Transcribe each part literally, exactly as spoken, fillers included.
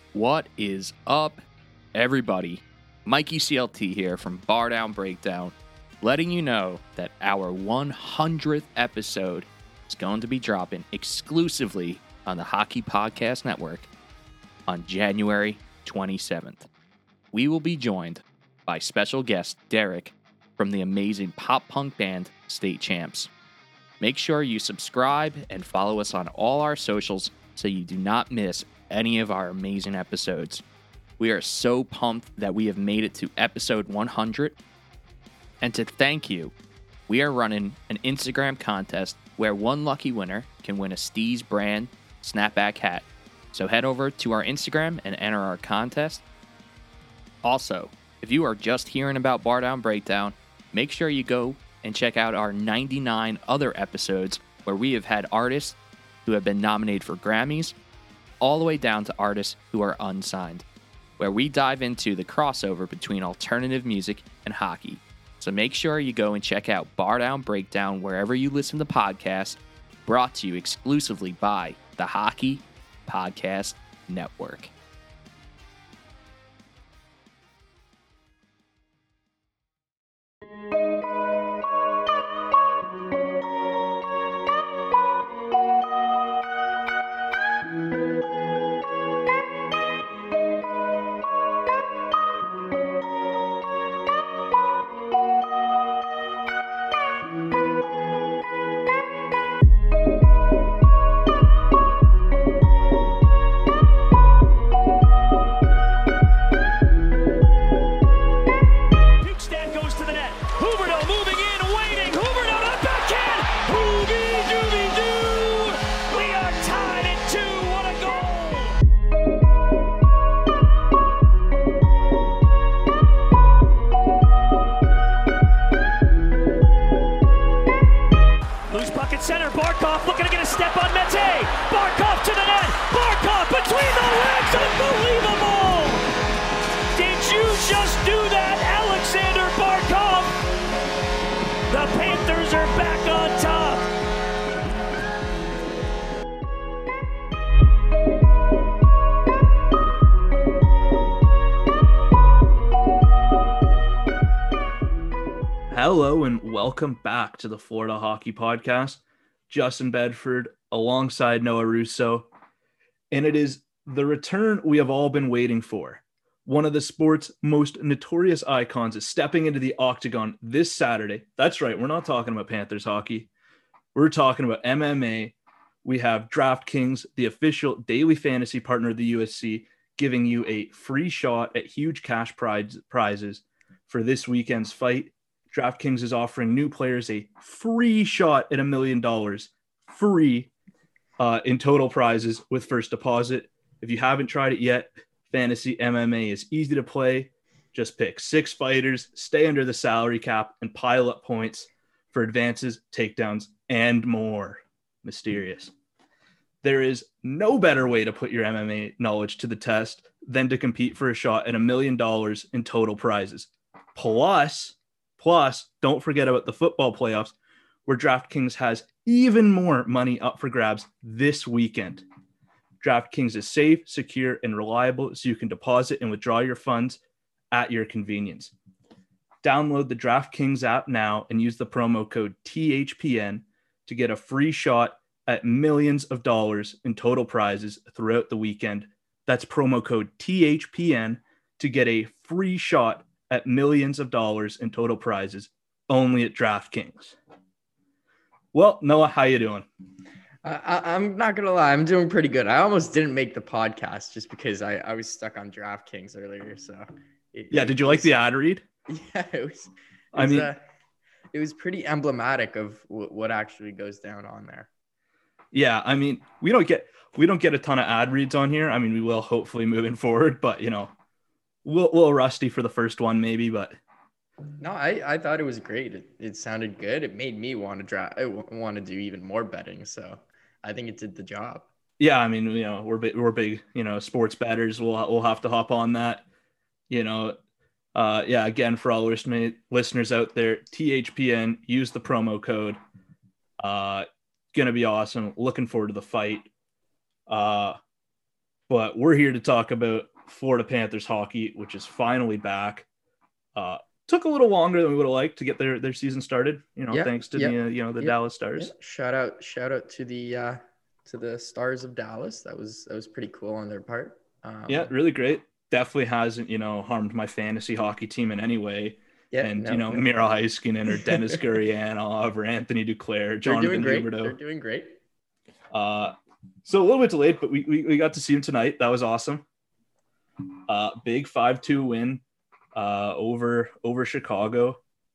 What is up, everybody? Mikey C L T here from Bar Down Breakdown, letting you know that our one hundredth episode is going to be dropping exclusively on the Hockey Podcast Network on January twenty-seventh. We will be joined by special guest Derek from the amazing pop punk band State Champs. Make sure you subscribe and follow us on all our socials so you do not miss any of our amazing episodes. We are so pumped that we have made it to episode one hundred. And to thank you, we are running an Instagram contest where one lucky winner can win a Steez brand snapback hat. So head over to our Instagram and enter our contest. Also, if you are just hearing about Bar Down Breakdown, make sure you go and check out our ninety-nine other episodes where we have had artists who have been nominated for Grammys, all the way down to artists who are unsigned, where we dive into the crossover between alternative music and hockey. So make sure you go and check out Bar Down Breakdown wherever you listen to podcasts, brought to you exclusively by the Hockey Podcast Network. Hello and welcome back to the Florida Hockey Podcast. Justin Bedford alongside Noah Russo. And it is the return we have all been waiting for. One of the sport's most notorious icons is stepping into the octagon this Saturday. That's right, we're not talking about Panthers hockey. We're talking about M M A. We have DraftKings, the official daily fantasy partner of the U F C, giving you a free shot at huge cash prize, prizes for this weekend's fight. DraftKings is offering new players a free shot at a million dollars, free uh, in total prizes with first deposit. If you haven't tried it yet, Fantasy M M A is easy to play. Just pick six fighters, stay under the salary cap, and pile up points for advances, takedowns, and more. Mysterious. There is no better way to put your M M A knowledge to the test than to compete for a shot at a million dollars in total prizes. Plus, Plus, don't forget about the football playoffs, where DraftKings has even more money up for grabs this weekend. DraftKings is safe, secure, and reliable, so you can deposit and withdraw your funds at your convenience. Download the DraftKings app now and use the promo code T H P N to get a free shot at millions of dollars in total prizes throughout the weekend. That's promo code T H P N to get a free shot at millions of dollars in total prizes only at DraftKings. Well, Noah, how you doing? I, I'm not going to lie. I'm doing pretty good. I almost didn't make the podcast just because I, I was stuck on DraftKings earlier. So it, yeah. It, did you like the ad read? Yeah, it was, it I was, mean, uh, it was pretty emblematic of w- what actually goes down on there. Yeah. I mean, we don't get, we don't get a ton of ad reads on here. I mean, we will hopefully moving forward, but you know, a little, little rusty for the first one maybe, but no, I, I thought it was great. It, it sounded good. It made me want to draft. I want to do even more betting. So I think it did the job. Yeah. I mean, you know, we're big, we're big, you know, sports bettors. We'll, we'll have to hop on that, you know, uh, yeah, again, for all listen- listeners out there, T H P N, use the promo code. Uh, gonna be awesome. Looking forward to the fight. Uh, But we're here to talk about Florida Panthers hockey, which is finally back. Uh, took a little longer than we would have liked to get their, their season started, you know, Yeah, thanks to yeah, the, uh, you know, the yeah, Dallas Stars. Yeah. Shout out, shout out to the uh, to the Stars of Dallas. That was that was pretty cool on their part. Um, Yeah, really great. Definitely hasn't, you know, harmed my fantasy hockey team in any way. Yeah, and, no, you know, no. Miro Heiskanen or Dennis Gurianov or Anthony Duclair, They're Jonathan doing great. Huberdeau. They're doing great. Uh, so a little bit delayed, but we, we, we got to see him tonight. That was awesome. Uh, big five two win uh, over over Chicago.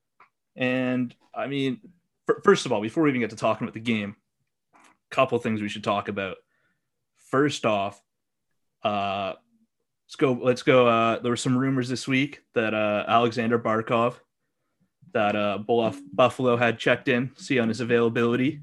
And, I mean, f- first of all, before we even get to talking about the game, a couple things we should talk about. First off, uh, let's go. Let's go. Uh, there were some rumors this week that uh, Alexander Barkov, that uh, Buff- Buffalo had checked in, see on his availability.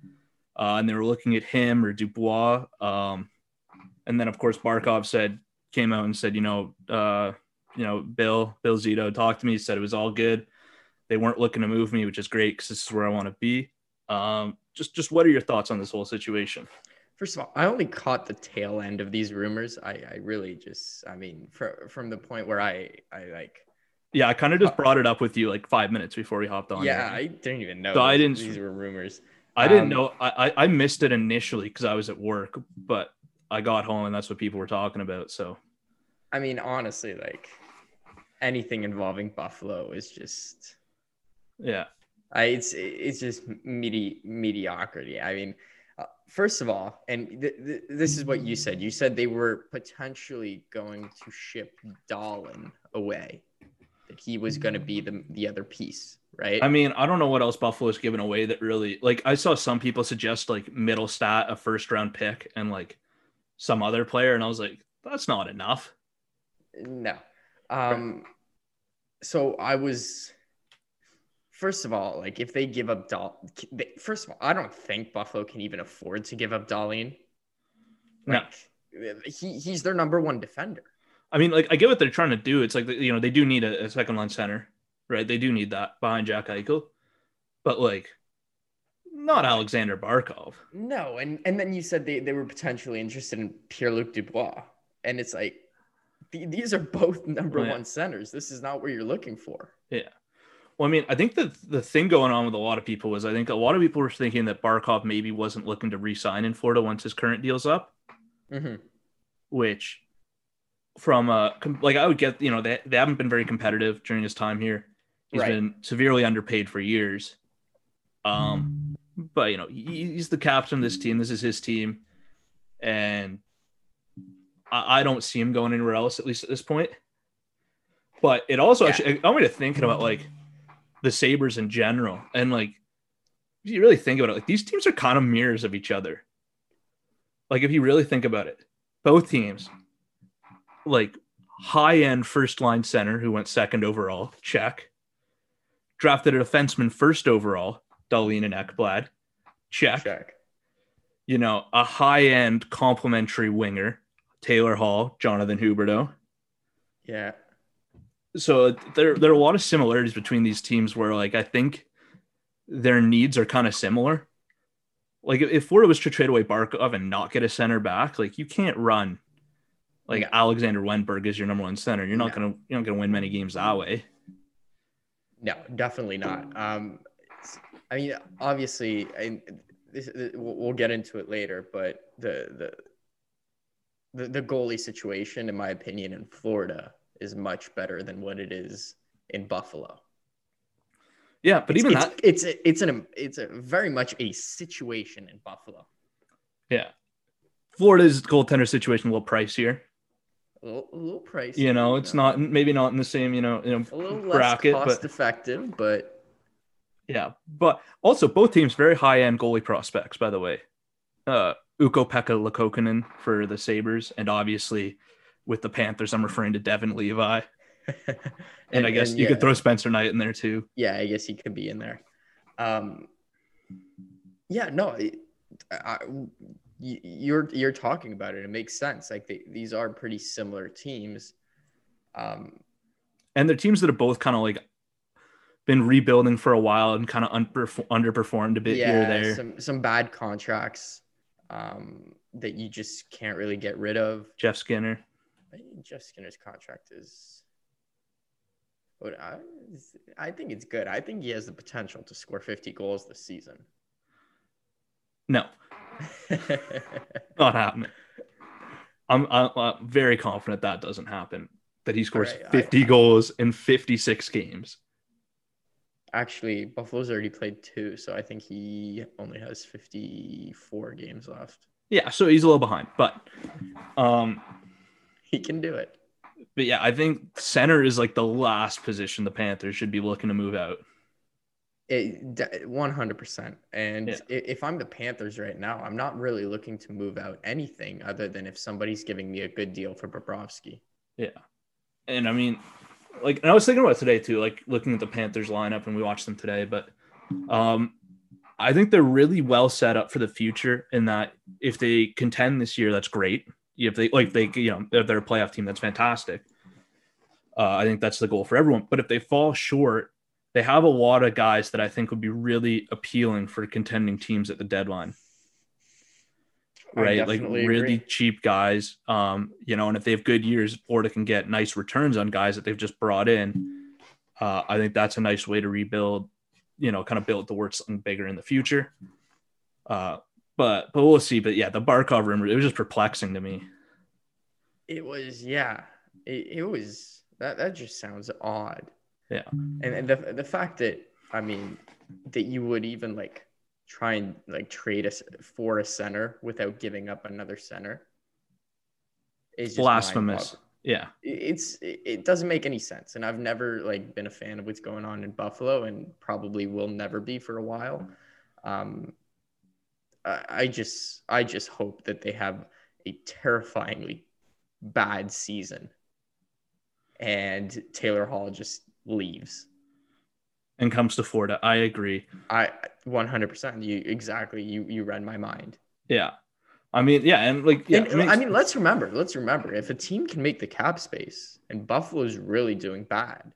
Uh, and they were looking at him or Dubois. Um, and then, of course, Barkov said, came out and said, you know, uh, you know, Bill, Bill Zito talked to me, said it was all good. They weren't looking to move me, which is great because this is where I want to be. Um, just, just what are your thoughts on this whole situation? First of all, I only caught the tail end of these rumors. I, I really just, I mean, for, from the point where I, I like. Yeah, I kind of just brought it up with you like five minutes before we hopped on. Yeah, here. I didn't even know so I didn't, these were rumors. I didn't um, know. I, I missed it initially because I was at work, but I got home and that's what people were talking about. So, I mean, honestly, like anything involving Buffalo is just, yeah, I, it's it's just medi- mediocrity. I mean, uh, first of all, and th- th- this is what you said. You said they were potentially going to ship Dahlin away, that he was going to be the the other piece, right? I mean, I don't know what else Buffalo's given away that really, like, I saw some people suggest like middle stat, a first round pick, and like some other player, and I was like, that's not enough. No. Um. So I was. First of all, like if they give up Dahl, first of all, I don't think Buffalo can even afford to give up Dahlin. Like No. he he's their number one defender. I mean, like I get what they're trying to do. It's like, you know, they do need a, a second line center, right? They do need that behind Jack Eichel, but like not Alexander Barkov. No, and and then you said they, they were potentially interested in Pierre-Luc Dubois, and it's like th- these are both number Oh, yeah. one centers. This is not what you're looking for. Yeah. Well, I mean, I think that the thing going on with a lot of people was I think a lot of people were thinking that Barkov maybe wasn't looking to re-sign in Florida once his current deal's up, Mm-hmm. which from uh like I would get, you know, they, they haven't been very competitive during his time here. He's Right. been severely underpaid for years. Um, but you know, he, he's the captain of this team. This is his team. And I, I don't see him going anywhere else, at least at this point. But it also Yeah. actually, I'm really thinking about like the Sabres in general. And like, if you really think about it, like these teams are kind of mirrors of each other. Like if you really think about it, both teams, like high-end first-line center who went second overall, check. Drafted a defenseman first overall, Dahlin and Ekblad, check. Check. You know, a high-end complementary winger, Taylor Hall, Jonathan Huberdeau. Yeah. So there, there are a lot of similarities between these teams where, like, I think their needs are kind of similar. Like, if Florida was to trade away Barkov and not get a center back, like, you can't run like No. Alexander Wenberg as your number one center. You're not No. gonna, you're not gonna win many games that way. No, definitely not. Um, I mean, obviously, I, this, we'll, we'll get into it later, but the, the the the goalie situation, in my opinion, in Florida is much better than what it is in Buffalo. Yeah, but it's, even it's, that, it's a, it's an it's a very much a situation in Buffalo. yeah, Florida's goaltender situation a little pricier. A little, a little pricey. You know, it's not maybe not in the same, you know, you know a little less bracket, cost but effective, but yeah, but also both teams very high end goalie prospects. By the way, uh, Ukko-Pekka Luukkonen for the Sabres, and obviously with the Panthers, I'm referring to Devin Levi. and, and I guess and you yeah, could throw Spencer Knight in there too. Yeah, I guess he could be in there. Um, yeah, no, I, I, you're you're talking about it. It makes sense. Like they, these are pretty similar teams. Um, and they're teams that have both kind of like been rebuilding for a while and kind of underperformed a bit yeah, here or there. Some some bad contracts. Um, that you just can't really get rid of. Jeff Skinner. Jeff Skinner's contract is. But I, I think it's good. I think he has the potential to score fifty goals this season. No, not happening. I'm, I'm, I'm very confident that doesn't happen. That he scores right, fifty I, I, goals in fifty-six games. Actually, Buffalo's already played two, so I think he only has fifty-four games left. Yeah, so he's a little behind, but um, he can do it. But yeah, I think center is like the last position the Panthers should be looking to move out. It, one hundred percent. And yeah. if I'm the Panthers right now, I'm not really looking to move out anything other than if somebody's giving me a good deal for Bobrovsky. Yeah. And I mean, like, and I was thinking about it today too, like looking at the Panthers lineup, and we watched them today, but um, I think they're really well set up for the future in that if they contend this year, that's great. If they like they, you know, if they're a playoff team, that's fantastic. Uh, I think that's the goal for everyone. But if they fall short, they have a lot of guys that I think would be really appealing for contending teams at the deadline. Right, like really agree. cheap guys. Um, you know, and if they have good years, Florida can get nice returns on guys that they've just brought in. Uh, I think that's a nice way to rebuild. You know, kind of build towards something bigger in the future. Uh, But but we'll see. But yeah, the Barkov rumor, it was just perplexing to me. It was, yeah. It, it was that that just sounds odd. Yeah. And and the the fact that I mean that you would even like try and like trade us for a center without giving up another center is just blasphemous. Yeah. It's it doesn't make any sense. And I've never like been a fan of what's going on in Buffalo and probably will never be for a while. Um I just I just hope that they have a terrifyingly bad season and Taylor Hall just leaves and comes to Florida. I agree. I one hundred percent. You exactly. You you read my mind. Yeah. I mean, yeah, and like yeah, and, I mean, let's remember, let's remember if a team can make the cap space and Buffalo's really doing bad,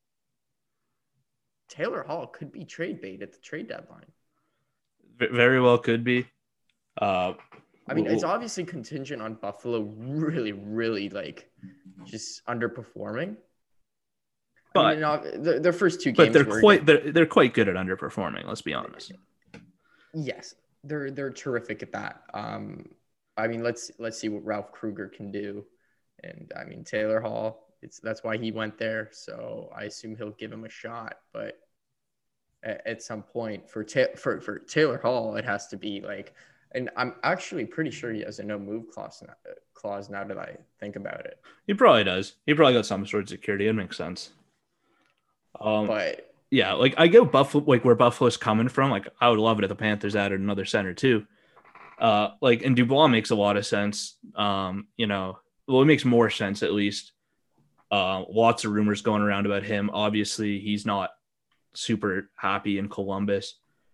Taylor Hall could be trade bait at the trade deadline. Very well could be. Uh, I mean, it's obviously contingent on Buffalo really, really like just underperforming. But I mean, not, their, their first two games, but they're were quite they're they're quite good at underperforming. Let's be honest. Yes, they're they're terrific at that. Um, I mean, let's let's see what Ralph Kruger can do, and I mean Taylor Hall. It's that's why he went there. So I assume he'll give him a shot, but. At some point for, ta- for for Taylor Hall, it has to be like, and I'm actually pretty sure he has a no move clause now, clause now that I think about it. He probably does. He probably got some sort of security. It makes sense. Um, but yeah, like I get Buffalo, like where Buffalo's coming from. Like I would love it if the Panthers added another center too. Uh, like and Dubois makes a lot of sense. Um, you know, well, it makes more sense at least. Uh, lots of rumors going around about him. Obviously, he's not super happy in Columbus,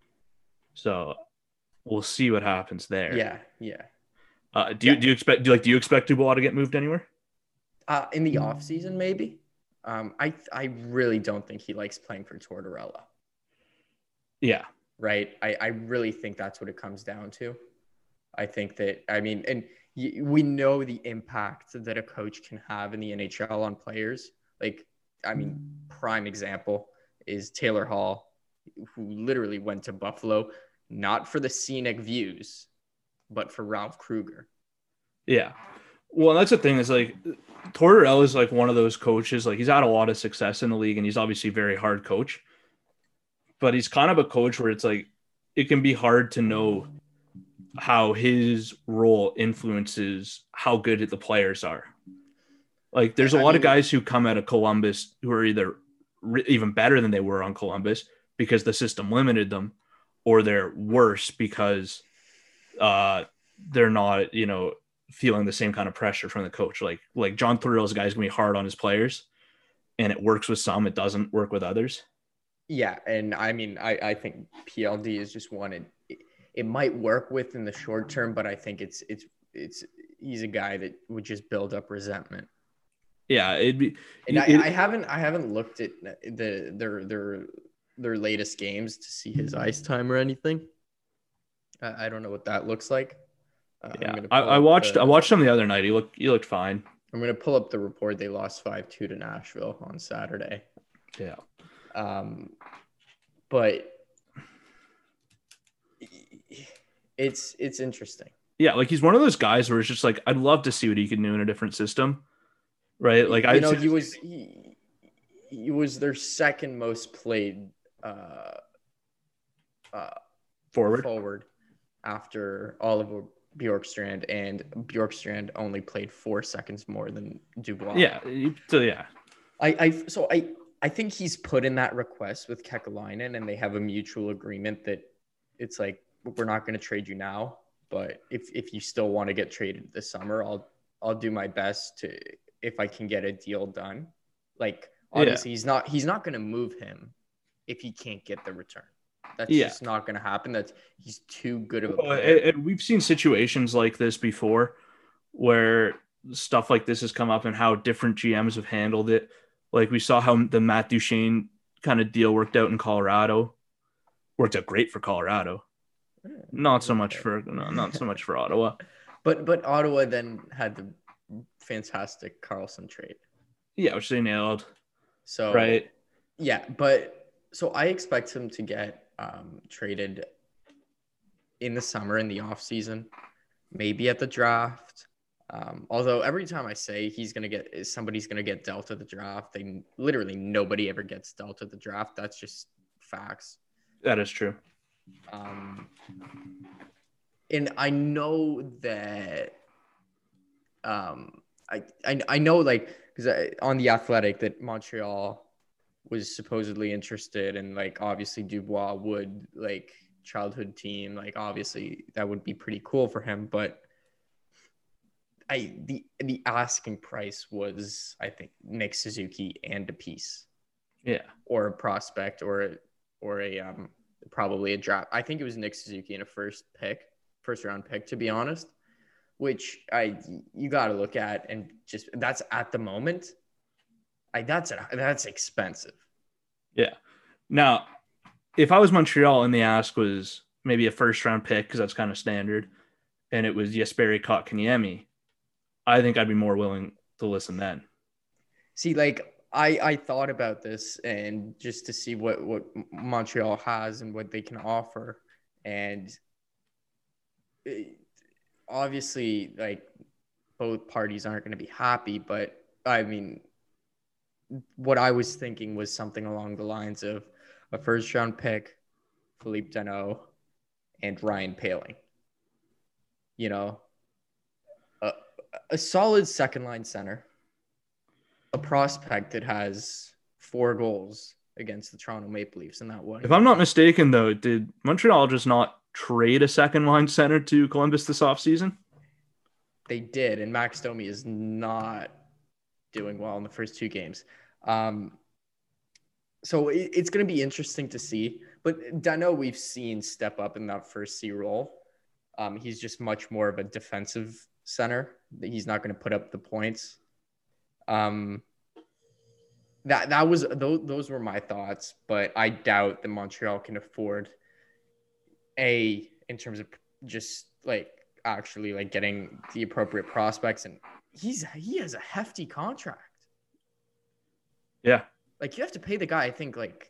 so we'll see what happens there. Yeah, yeah. Uh, do you yeah. do you expect do you like do you expect Dubois to get moved anywhere? Uh, in the off season, maybe. Um, I I really don't think he likes playing for Tortorella. Yeah. Right. I I really think that's what it comes down to. I think that I mean, and y- we know the impact that a coach can have in the N H L on players. Like, I mean, prime example is Taylor Hall, who literally went to Buffalo, not for the scenic views, but for Ralph Kruger. Yeah. Well, that's the thing is like Tortorella is like one of those coaches, like he's had a lot of success in the league and he's obviously a very hard coach, but he's kind of a coach where it's like, it can be hard to know how his role influences how good the players are. Like there's a lot I mean, of guys who come out of Columbus who are either even better than they were on Columbus because the system limited them, or they're worse because uh, they're not, you know, feeling the same kind of pressure from the coach. Like, like John Tortorella's a guy is gonna be hard on his players, and it works with some, it doesn't work with others. Yeah, and I mean, I, I think P L D is just one it, it might work with in the short term, but I think it's it's it's he's a guy that would just build up resentment. Yeah, it'd be. And it, I, I haven't, I haven't looked at the their their their latest games to see his ice time or anything. I, I don't know what that looks like. Uh, I'm Yeah, gonna I, pull I up watched the- I watched him the other night. He looked he looked fine. I'm gonna pull up the report. They lost five two to Nashville on Saturday. Yeah, Um, but it's it's interesting. yeah, like he's one of those guys where it's just like I'd love to see what he can do in a different system, right? Like I you know, he was he, he was their second most played uh, uh, forward. forward after Oliver Bjorkstrand, and Bjorkstrand only played four seconds more than Dubois. Yeah, he- so yeah, I, I so I I think he's put in that request with Kekalainen, and they have a mutual agreement that it's like we're not going to trade you now, but if if you still want to get traded this summer, I'll I'll do my best to if I can get a deal done. Like obviously he's not he's not going to move him if he can't get the return. That's Yeah. just not going to happen. That's he's too good of a Well, player. and, and we've seen situations like this before, where stuff like this has come up and how different G Ms have handled it. Like we saw how the Matt Duchene kind of deal worked out in Colorado. Worked out great for Colorado. Not so much for no, not so much for Ottawa. But but Ottawa then had the fantastic Carlson trade. Yeah, which they nailed. So Right. yeah, but so I expect him to get um, traded in the summer in the off season, maybe at the draft. Um, although every time I say he's gonna get somebody's gonna get dealt at the draft, they literally nobody ever gets dealt at the draft. That's just facts. That is true. Um, and I know that um, I, I I know like because on the Athletic that Montreal was supposedly interested, and like obviously Dubois would like childhood team, like obviously that would be pretty cool for him, but I the the asking price was I think Nick Suzuki and a piece. Yeah. Or a prospect or a, or a um probably a draft. I think it was Nick Suzuki in a first pick, first round pick, to be honest, which I you got to look at and just that's at the moment. I that's a, that's expensive. Yeah. Now, if I was Montreal and the ask was maybe a first round pick, because that's kind of standard, and it was Jesperi Kotkaniemi, I think I'd be more willing to listen then. See, like I I thought about this and just to see what what Montreal has and what they can offer, and it, obviously like both parties aren't going to be happy, but I mean, what I was thinking was something along the lines of a first round pick, Philippe Danault, and Ryan Poehling. You know, a, a solid second line center, a prospect that has four goals against the Toronto Maple Leafs in that one. If I'm not mistaken, though, did Montreal just not trade a second line center to Columbus this offseason? They did, and Max Domi is not doing well in the first two games. Um, so it, it's going to be interesting to see. But Danault we've seen step up in that first C role. Um, he's just much more of a defensive center. He's not going to put up the points. Um, that that was those, those were my thoughts, but I doubt that Montreal can afford a in terms of just like actually like getting the appropriate prospects, and he's he has a hefty contract. Yeah. Like you have to pay the guy, I think like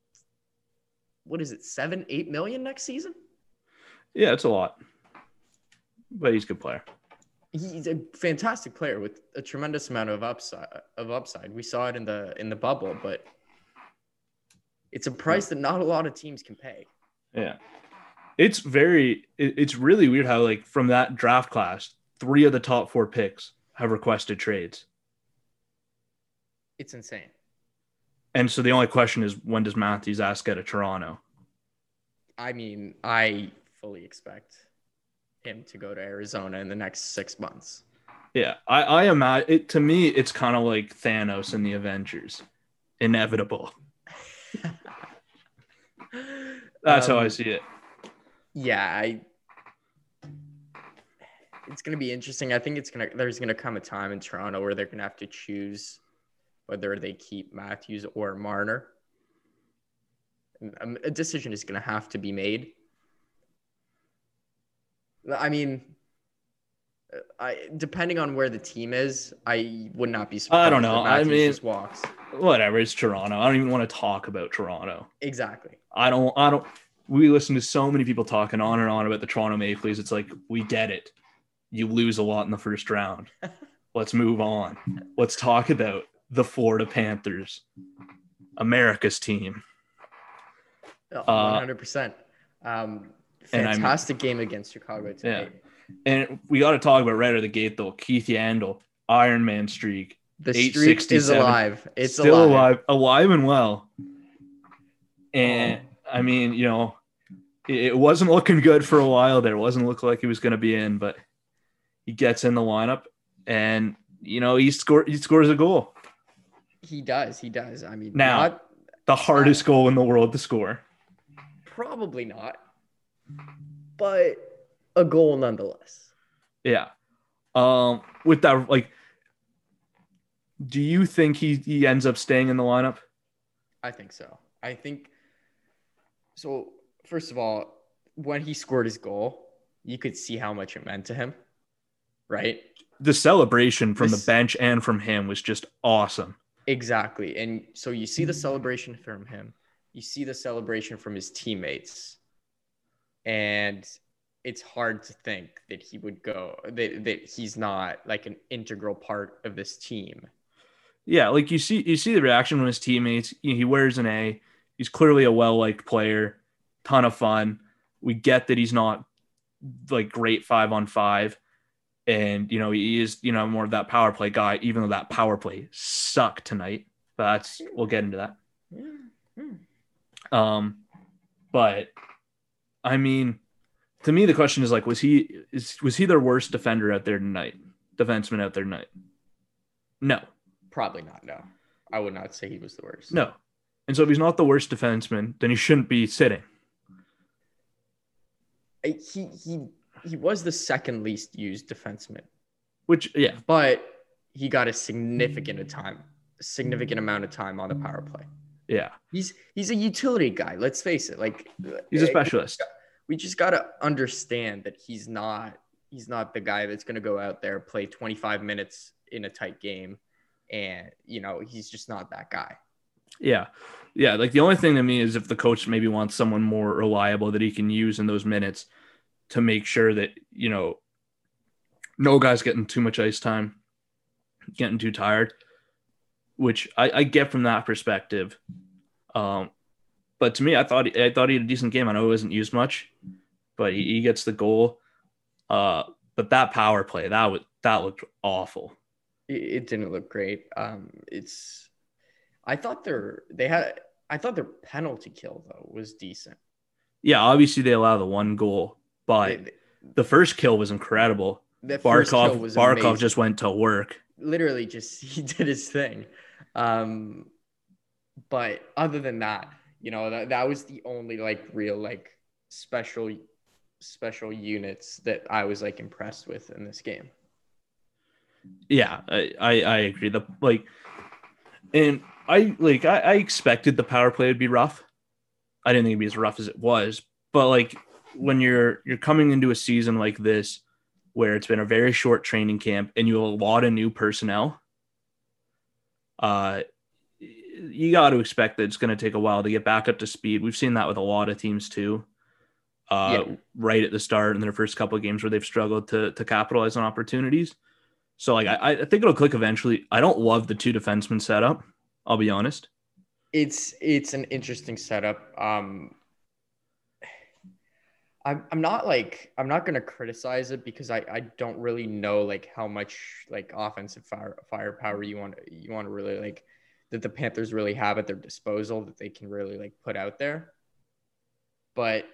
what is it, seven, eight million next season? Yeah, it's a lot. But he's a good player. He's a fantastic player with a tremendous amount of upside of upside. We saw it in the in the bubble, but it's a price that not a lot of teams can pay. Yeah. It's very it, it's really weird how like from that draft class, three of the top four picks have requested trades. It's insane. And so the only question is, when does Matthews ask out of Toronto? I mean, I fully expect him to go to Arizona in the next six months. Yeah, I, I imagine it. To me, it's kind of like Thanos in the Avengers, inevitable. That's um, how I see it. Yeah, I. It's gonna be interesting. I think it's gonna. There's gonna come a time in Toronto where they're gonna have to choose whether they keep Matthews or Marner. A decision is gonna have to be made. I mean, I depending on where the team is, I would not be surprised. I don't know. If Matthews I mean, just walks. Whatever. It's Toronto. I don't even want to talk about Toronto. Exactly. I don't. I don't. We listen to so many people talking on and on about the Toronto Maple Leafs. It's like, we get it. You lose a lot in the first round. Let's move on. Let's talk about the Florida Panthers, America's team. one hundred percent. Um, fantastic game against Chicago tonight. Yeah. And we got to talk about right out of the gate, though. Keith Yandel, Iron Man streak. The streak is alive. It's still alive. alive, alive and well. And oh. I mean, you know, it wasn't looking good for a while there. It wasn't looking like he was going to be in, but he gets in the lineup, and you know, he score he scores a goal. He does. He does. I mean, now not, the hardest uh, goal in the world to score. Probably not, but a goal nonetheless. Yeah. Um. With that, like, do you think he he ends up staying in the lineup? I think so. I think so. First of all, when he scored his goal, you could see how much it meant to him, right? The celebration from this, the bench and from him was just awesome. Exactly. And so you see the celebration from him. You see the celebration from his teammates. And it's hard to think that he would go, that, that he's not like an integral part of this team. Yeah, like you see you see the reaction from his teammates. He wears an A. He's clearly a well-liked player. Ton of fun. We get that he's not like great five on five. And, you know, he is, you know, more of that power play guy, even though that power play sucked tonight. But that's, we'll get into that. Um, but I mean, to me, the question is like, was he, is, was he their worst defender out there tonight? Defenseman out there tonight? No. Probably not. No, I would not say he was the worst. No. And so if he's not the worst defenseman, then he shouldn't be sitting. He he he was the second least used defenseman, which yeah, but he got a significant time, a significant amount of time on the power play. Yeah, he's he's a utility guy. Let's face it. Like he's a specialist. We just got to understand that he's not he's not the guy that's going to go out there, play twenty-five minutes in a tight game, and you know he's just not that guy. Yeah. Yeah. Like the only thing to me is if the coach maybe wants someone more reliable that he can use in those minutes to make sure that, you know, no guy's getting too much ice time, getting too tired, which I, I get from that perspective. Um, but to me, I thought, I thought he had a decent game. I know he wasn't used much, but he, he gets the goal. Uh, but that power play, that was, that looked awful. It, it didn't look great. Um, it's, I thought their they had I thought their penalty kill though was decent. Yeah, obviously they allow the one goal, but they, they, the first kill was incredible. Barkov was Barkov amazing. Just went to work. Literally, just he did his thing. Um, but other than that, you know that that was the only like real like special special units that I was like impressed with in this game. Yeah, I I, I agree. The like and. I like I, I expected the power play would be rough. I didn't think it'd be as rough as it was, but like when you're you're coming into a season like this where it's been a very short training camp and you have a lot of new personnel, uh you got to expect that it's going to take a while to get back up to speed. We've seen that with a lot of teams too. Uh yeah. Right at the start in their first couple of games where they've struggled to to capitalize on opportunities. So like I, I think it'll click eventually. I don't love the two defenseman setup. I'll be honest. It's it's an interesting setup. Um, I'm I'm not like I'm not gonna criticize it because I, I don't really know like how much like offensive fire firepower you want you want to really like that the Panthers really have at their disposal that they can really like put out there. But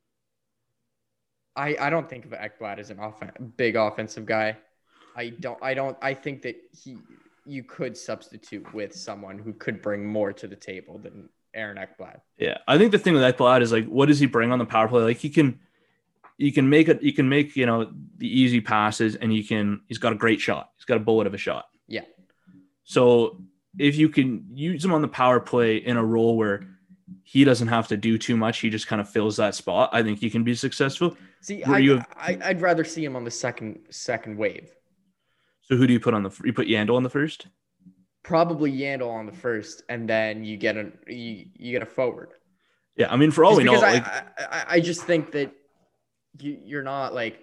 I I don't think of Ekblad as an offen- big offensive guy. I don't I don't I think that he. You could substitute with someone who could bring more to the table than Aaron Ekblad. Yeah, I think the thing with Ekblad is like, what does he bring on the power play? Like he can, he can make it. He can make you know the easy passes, and he can. He's got a great shot. He's got a bullet of a shot. Yeah. So if you can use him on the power play in a role where he doesn't have to do too much. He just kind of fills that spot. I think he can be successful. See, Were I, you have, I I'd rather see him on the second second wave. so who do you put on the? You put Yandel on the first. Probably Yandel on the first, and then you get a you, you get a forward. Yeah, I mean, for all Just we know, because I, like, I, I I just think that you you're not like.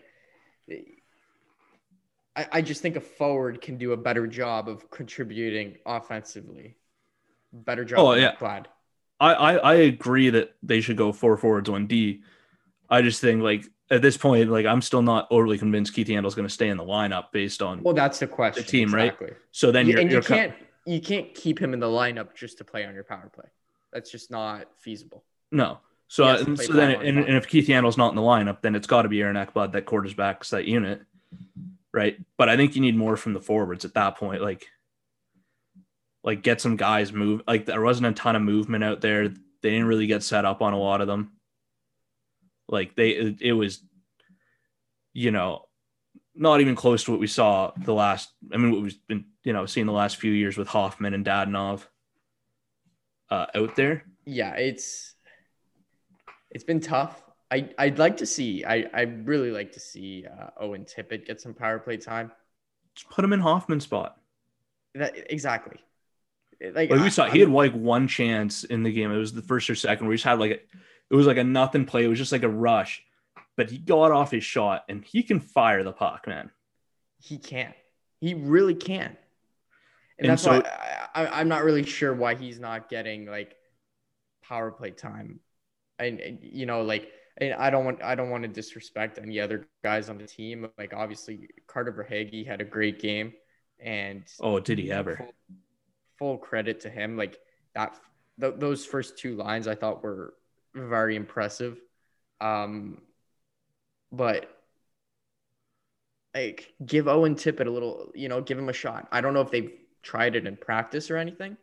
I, I just think a forward can do a better job of contributing offensively. Better job. Oh, than yeah. Glad. I, I I agree that they should go four forwards, one D. I just think like at this point, like I'm still not overly convinced Keith Yandel's going to stay in the lineup based on Well, that's the question. the team, exactly. right? So then You- you're and you you're co- can't you can't keep him in the lineup just to play on your power play. That's just not feasible. no. So He has to and play so then five on and, five. and if Keith Yandel's not in the lineup, then it's got to be Aaron Ekblad that quarterbacks that unit, right? But I think you need more from the forwards at that point, like like get some guys move. Like there wasn't a ton of movement out there. They didn't really get set up on a lot of them. Like they, it, it was, you know, not even close to what we saw the last. I mean, what we've been, you know, seeing the last few years with Hoffman and Dadonov uh, out there. Yeah, it's it's been tough. I I'd like to see. I I really like to see uh, Owen Tippett get some power play time. Just put him in Hoffman's spot. That exactly. Like, Like we I- saw, he had like one chance in the game. It was the first or second where he just had like a, it was like a nothing play. It was just like a rush, but he got off his shot and he can fire the puck, man. He can. He really can. And, And that's so- why I, I, I'm not really sure why he's not getting like power play time. And, and you know, like, and I don't want I don't want to disrespect any other guys on the team. Like obviously Carter Verhaeghe had a great game, and Oh, did he ever? full, full credit to him. Like that, th- those first two lines I thought were very impressive. Um, but like give Owen Tippett a little, you know, give him a shot. I don't know if they've tried it in practice or anything,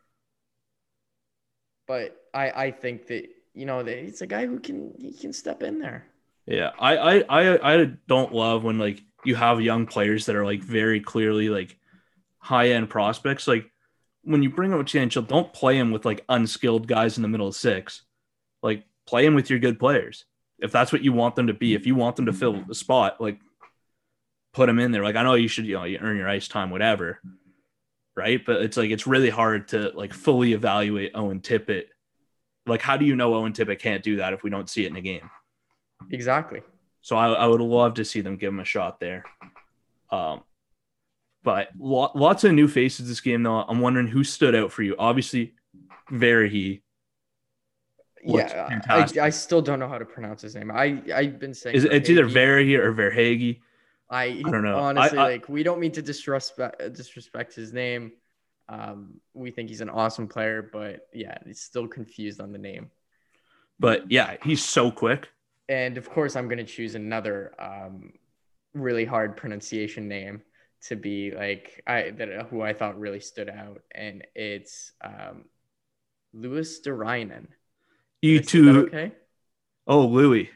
but I I think that, you know, that it's a guy who can he can step in there. Yeah, I, I, I, I don't love when like you have young players that are like very clearly like high end prospects. Like when you bring up a chance, don't play him with like unskilled guys in the middle of six. Like play him with your good players. If that's what you want them to be, if you want them to fill the spot, like put them in there. Like I know you should, you know, you earn your ice time, whatever, right? But it's like it's really hard to like fully evaluate Owen Tippett. Like how do you know Owen Tippett can't do that if we don't see it in a game? Exactly. So I, I would love to see them give him a shot there. Um, but lo- lots of new faces this game, though. I'm wondering who stood out for you. Obviously, Verhey. Looks Yeah, I, fantastic. I still don't know how to pronounce his name. I I've been saying Is it, it's either Verhaeghe. Verhey or Verhage. I I don't know. Honestly, I- I- like we don't mean to disrespect disrespect his name. Um, we think he's an awesome player, but yeah, he's still confused on the name. But yeah, he's so quick. And of course, I'm gonna choose another um, really hard pronunciation name to be like I that who I thought really stood out, and it's um, Louis Durainen. You Did I say that two. okay? Oh, Louis.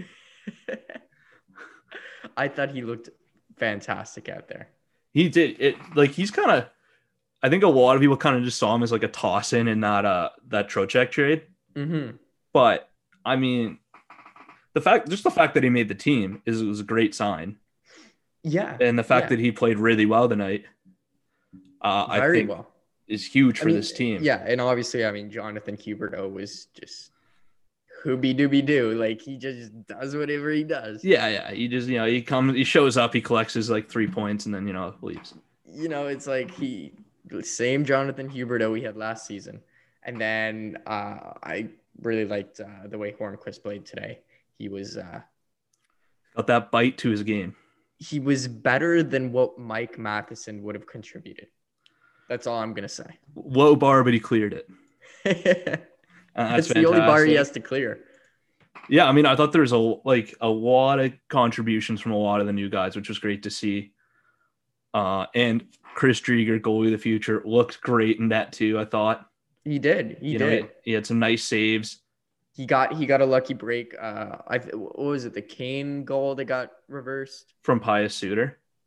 I thought he looked fantastic out there. He did it. Like he's kind of. I think a lot of people kind of just saw him as like a toss in in that uh that Trocheck trade. Mm-hmm. But I mean, the fact just the fact that he made the team is was a great sign. Yeah, And the fact yeah. that he played really well tonight, uh, I very think well is huge for I mean, this team. Yeah, and obviously, I mean, Jonathan Huberdeau was just hooby dooby doo. Like he just does whatever he does. Yeah, yeah. He just, you know, he comes, he shows up, he collects his like three points, and then you know leaves. You know, it's like he same Jonathan Huberdeau we had last season, and then uh, I really liked uh, the way Hornquist played today. He was uh, Got that bite to his game. he was better than what Mike Matheson would have contributed. That's all I'm gonna say. Low bar, but he cleared it. That's, Uh, that's the only bar he fantastic. has to clear. Yeah, I mean, I thought there was a like a lot of contributions from a lot of the new guys, which was great to see. Uh, and Chris Drieger, goalie of the future, looked great in that too. I thought He did. He you know, did. he, he had some nice saves. He got he got a lucky break. Uh, I what was it? The Kane goal that got reversed. From Pius Suter.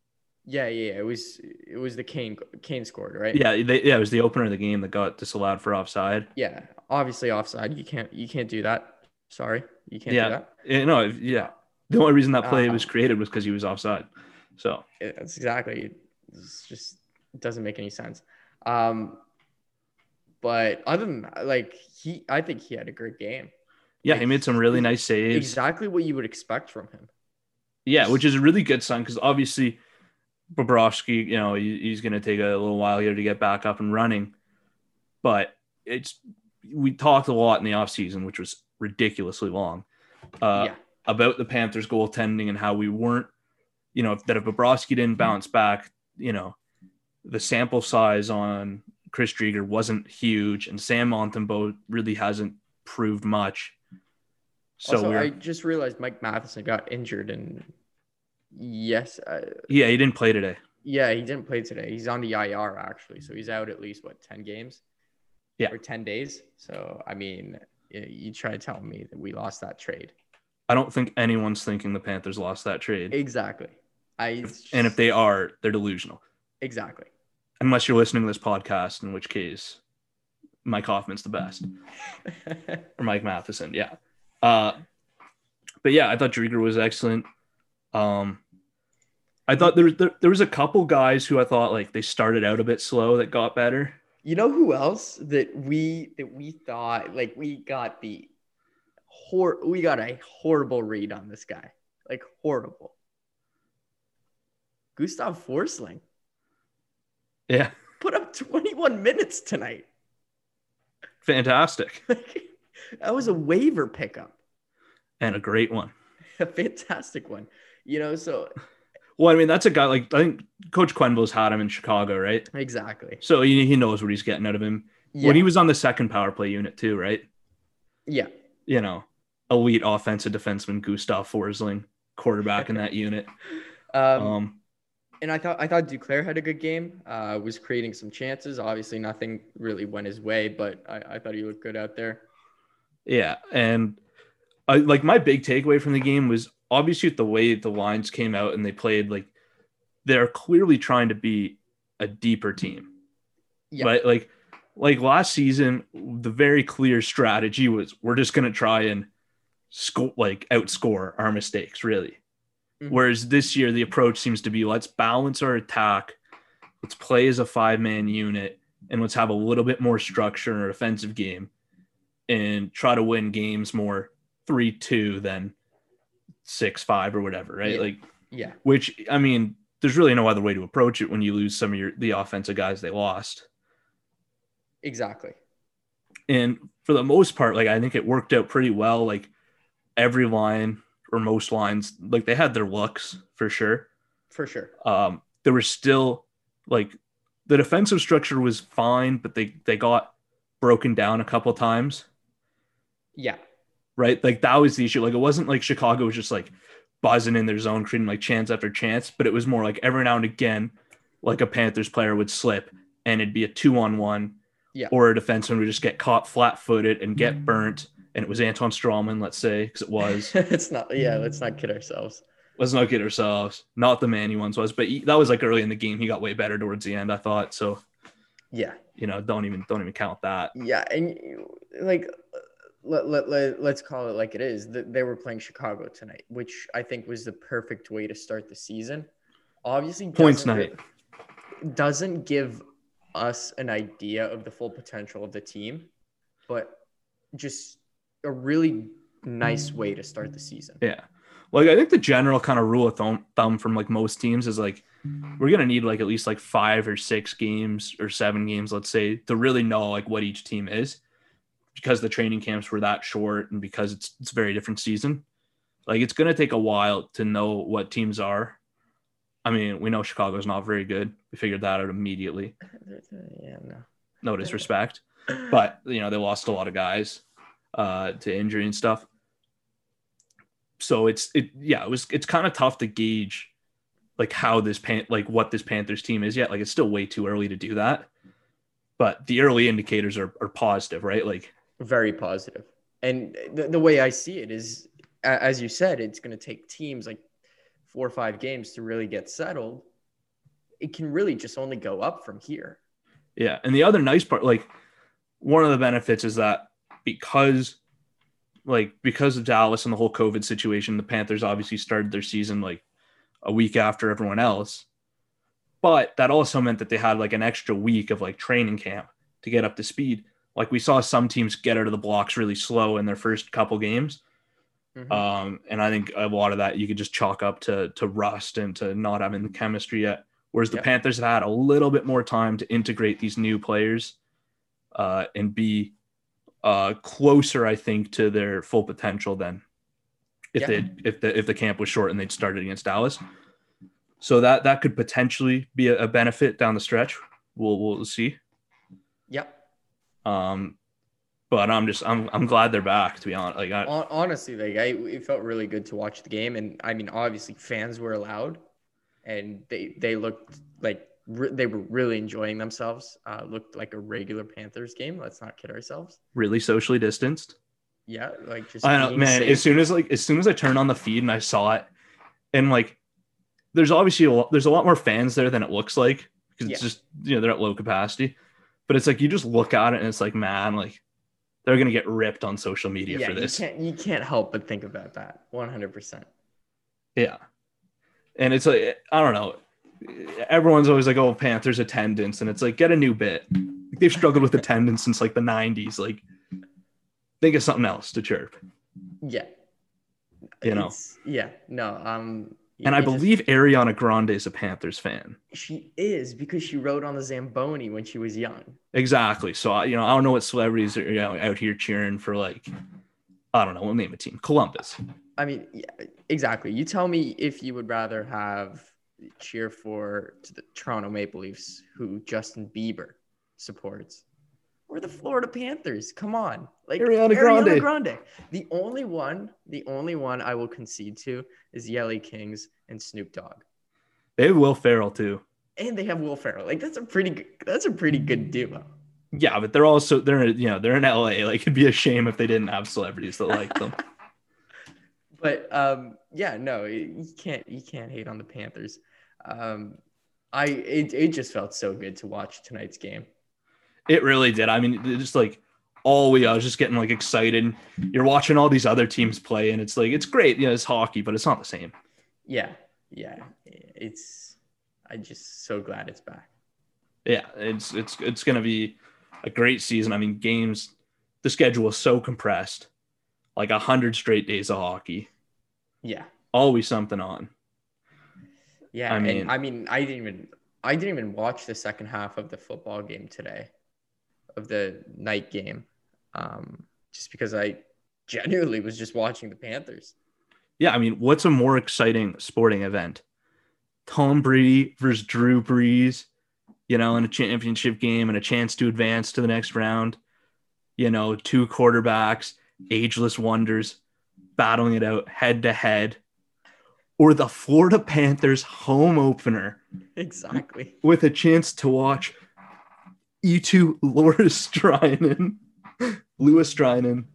Yeah, yeah, yeah. It was it was the Kane Kane scored, right? Yeah, they, yeah, it was the opener of the game that got disallowed for offside. Yeah, obviously offside. You can't you can't do that. Sorry, you can't do Yeah, that. you know, yeah. The only reason that play was Um, created was because he was offside. So It's exactly. It's just it doesn't make any sense. Um, but other than that, like he, I think he had a great game. yeah, Like he made some really he- nice saves. exactly what you would expect from him. Yeah, Just- which is a really good sign because obviously Bobrovsky, you know, he, he's going to take a little while here to get back up and running. But it's we talked a lot in the offseason, which was ridiculously long, uh, Yeah. about the Panthers goaltending and how we weren't, you know, that if Bobrovsky didn't bounce back, you know, the sample size on Chris Drieger wasn't huge, and Sam Montembeault really hasn't proved much. So also, we're I just realized Mike Matheson got injured, and yes, uh, yeah, he didn't play today. yeah, he didn't play today. He's on the I R actually, so he's out at least what ten games, Yeah. or ten days. So I mean, y- you try to tell me that we lost that trade. I don't think anyone's thinking the Panthers lost that trade. Exactly. I it's just- And if they are, they're delusional. exactly. Unless you're listening to this podcast, in which case Mike Hoffman's the best. Or Mike Matheson, yeah. Uh, but yeah, I thought Drieger was excellent. Um, I thought there, there there was a couple guys who I thought like they started out a bit slow that got better. You know who else that we that we thought like we got the hor we got a horrible read on this guy. Like horrible. Gustav Forsling Yeah, put up twenty-one minutes tonight. fantastic. That was a waiver pickup. And a great one. A fantastic one. You know, so Well, I mean, that's a guy like I think Coach Quenneville's had him in Chicago, right? exactly. So he, he knows what he's getting out of him. Yeah. When he was on the second power play unit too, right? yeah. You know, elite offensive defenseman Gustav Forsling, quarterback in that unit. Um, Um, and I thought I thought Duclair had a good game. Uh, was creating some chances. Obviously, nothing really went his way, but I, I thought he looked good out there. yeah, and I like my big takeaway from the game was obviously the way the lines came out and they played like they're clearly trying to be a deeper team, Yeah. right? Like, like last season, the very clear strategy was we're just gonna try and score, like outscore our mistakes, really. Mhm. Whereas this year, the approach seems to be let's balance our attack, let's play as a five man unit, and let's have a little bit more structure in our offensive game and try to win games more three two than six five or whatever, right? Yeah. Like, Yeah. which, I mean, there's really no other way to approach it when you lose some of your the offensive guys they lost. Exactly. And for the most part, like I think it worked out pretty well. Like every line or most lines, like they had their looks for sure. For sure. Um, there was still like the defensive structure was fine, but they they got broken down a couple times, Yeah. right? Like that was the issue. Like it wasn't like Chicago was just like buzzing in their zone, creating like chance after chance, but it was more like every now and again, like a Panthers player would slip and it'd be a two on one, Yeah. or a defenseman would just get caught flat footed and get burnt. And it was Anton Strawman, let's say, because it was. It's not. Yeah. Let's not kid ourselves. Let's not kid ourselves. Not the man he once was, but he, that was like early in the game. He got way better towards the end, I thought. So, Yeah. you know, don't even don't even count that. Yeah. And you- like, let, let, let, let's call it like it is. Th- They were playing Chicago tonight, which I think was the perfect way to start the season. Obviously, Points doesn't- night. doesn't give us an idea of the full potential of the team, but just a really nice way to start the season. Yeah. Like I think the general kind of rule of thumb, thumb from like most teams is like we're gonna need like at least like five or six games or seven games, let's say, to really know like what each team is, because the training camps were that short and because it's it's a very different season. Like it's gonna take a while to know what teams are. I mean, we know Chicago's not very good. We figured that out immediately. Yeah, no. No disrespect, but you know they lost a lot of guys uh, to injury and stuff. So it's it yeah it was it's kind of tough to gauge like how this pan like what this Panthers team is yet. Like it's still way too early to do that, but the early indicators are are positive, right? Like Very positive. And the, the way I see it is, a- as you said, it's going to take teams like four or five games to really get settled. it can really just only go up from here. Yeah. And the other nice part, like one of the benefits is that because like because of Dallas and the whole COVID situation, the Panthers obviously started their season like a week after everyone else. But that also meant that they had like an extra week of like training camp to get up to speed. Like we saw some teams get out of the blocks really slow in their first couple games. Mm-hmm. Um, and I think a lot of that you could just chalk up to, to rust and to not having the chemistry yet. Whereas the yep. Panthers have had a little bit more time to integrate these new players uh, and be uh, closer, I think, to their full potential than if yep. they if the if the camp was short and they'd started against Dallas. So that that could potentially be a, a benefit down the stretch. We'll we'll see. Yep. Um, but I'm just I'm I'm glad they're back. To be honest, like I, honestly, like I it felt really good to watch the game, and I mean, obviously, fans were allowed, and they they looked like re- they were really enjoying themselves. Uh, looked like a regular Panthers game. Let's not kid ourselves. Really socially distanced. Yeah, like just I know, man. Safe. As soon as like as soon as I turned on the feed and I saw it, and like. There's obviously a lot, there's a lot more fans there than it looks like because it's yeah. just, you know, they're at low capacity, but it's like, you just look at it and it's like, man, like they're going to get ripped on social media yeah, for this. You can't, you can't help but think about that. one hundred percent. Yeah. And it's like, I don't know. Everyone's always like, oh, Panthers attendance. And it's like, get a new bit. They've struggled with attendance since like the nineties. Like think of something else to chirp. Yeah. You know? It's, yeah, no, um, And I believe just, Ariana Grande is a Panthers fan. She is because she rode on the Zamboni when she was young. Exactly. So, you know, I don't know what celebrities are, you know, out here cheering for, like, I don't know. We'll name a team. Columbus. I mean, yeah, exactly. You tell me if you would rather have cheer for to the Toronto Maple Leafs, who Justin Bieber supports, or the Florida Panthers. Come on. Like Ariana Grande. Ariana Grande. The only one, the only one I will concede to is the L A Kings and Snoop Dogg. They have Will Ferrell too. And they have Will Ferrell. Like that's a pretty good, that's a pretty good duo. Yeah, but they're also they're you know, they're in L A. Like it'd be a shame if they didn't have celebrities that like them. But um yeah, no, you can't you can't hate on the Panthers. Um I it, it just felt so good to watch tonight's game. It really did. I mean, just like all week, I was just getting like excited. You're watching all these other teams play, and it's like it's great. You know, it's hockey, but it's not the same. Yeah, yeah. It's. I'm just so glad it's back. Yeah, it's it's it's gonna be a great season. I mean, games. The schedule is so compressed, like a hundred straight days of hockey. Yeah, always something on. Yeah, I mean, and I mean, I didn't even I didn't even watch the second half of the football game today. Of the night game, um, just because I genuinely was just watching the Panthers. Yeah, I mean, what's a more exciting sporting event? Tom Brady versus Drew Brees, you know, in a championship game and a chance to advance to the next round. You know, two quarterbacks, ageless wonders, battling it out head to head. Or the Florida Panthers home opener. Exactly. With a chance to watch E two Luostarinen, Luostarinen,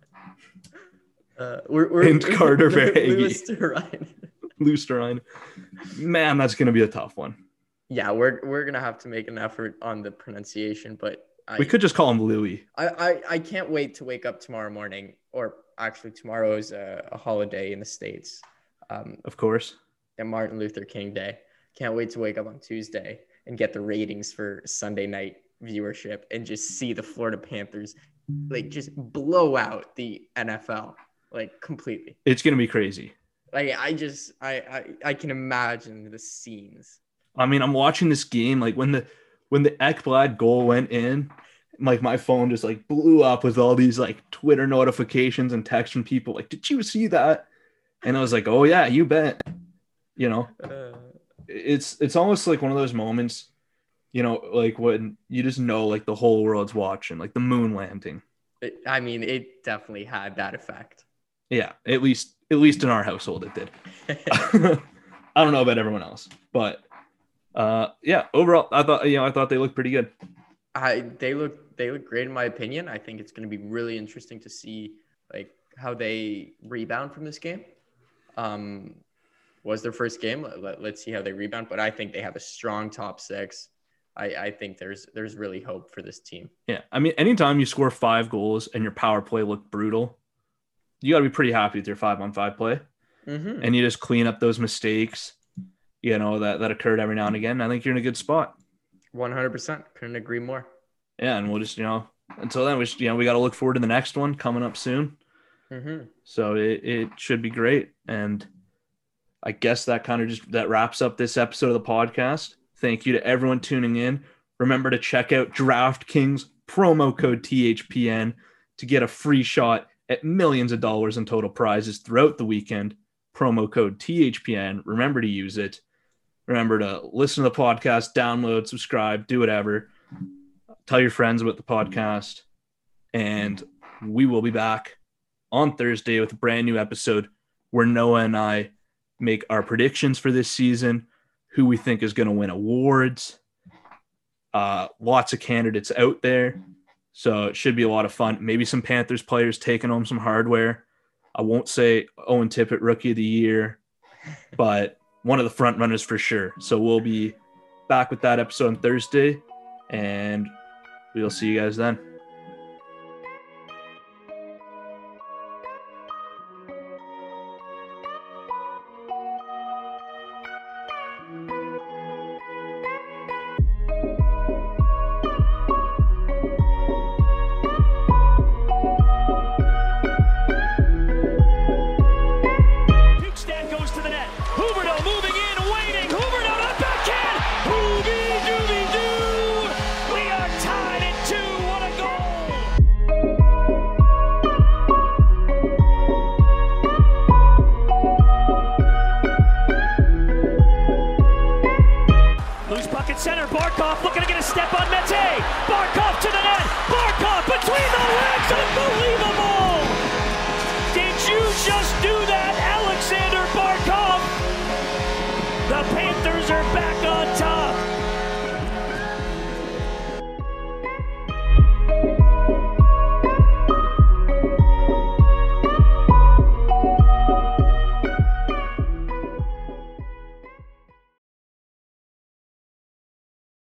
uh, we're, we're, and we're, Carter Verhaeghe. Luostarinen. Luostarinen. Man, that's going to be a tough one. Yeah, we're we're going to have to make an effort on the pronunciation, but I, we could just call him Louis. I, I, I can't wait to wake up tomorrow morning, or actually tomorrow is a, a holiday in the States. Um, of course. And Martin Luther King Day. Can't wait to wake up on Tuesday and get the ratings for Sunday night viewership and just see the Florida Panthers like just blow out the N F L like completely. It's gonna be crazy. Like I just I I, I can imagine the scenes. I mean, I'm watching this game like when the when the Ekblad goal went in, like my phone just like blew up with all these like Twitter notifications and texts from people like, did you see that? And I was like, oh yeah, you bet. You know, uh, it's it's almost like one of those moments. You know, like when you just know, like the whole world's watching, like the moon landing. It, I mean, it definitely had that effect. Yeah, at least, at least in our household, it did. I don't know about everyone else, but uh, yeah, overall, I thought, you know, I thought they looked pretty good. I they look they look great in my opinion. I think it's going to be really interesting to see like how they rebound from this game. Um, was their first game. Let, let's see how they rebound. But I think they have a strong top six. I, I think there's there's really hope for this team. Yeah, I mean, anytime you score five goals and your power play look brutal, you got to be pretty happy with your five-on-five play. Mm-hmm. And you just clean up those mistakes, you know, that, that occurred every now and again. I think you're in a good spot. one hundred percent. Couldn't agree more. Yeah, and we'll just, you know, until then, we just, you know, we got to look forward to the next one coming up soon. Mm-hmm. So it, it should be great. And I guess that kind of just that wraps up this episode of the podcast. Thank you to everyone tuning in. Remember to check out DraftKings promo code T H P N to get a free shot at millions of dollars in total prizes throughout the weekend. Promo code T H P N. Remember to use it. Remember to listen to the podcast, download, subscribe, do whatever. Tell your friends about the podcast. And we will be back on Thursday with a brand new episode where Noah and I make our predictions for this season, who we think is going to win awards. Uh, lots of candidates out there. So it should be a lot of fun. Maybe some Panthers players taking home some hardware. I won't say Owen Tippett Rookie of the Year, but one of the front runners for sure. So we'll be back with that episode on Thursday, and we'll see you guys then. Center, Barkov looking to get a step on Mete. Barkov to the net. Barkov between the legs. Unbelievable. Did you just do that, Alexander Barkov? The Panthers are back on top.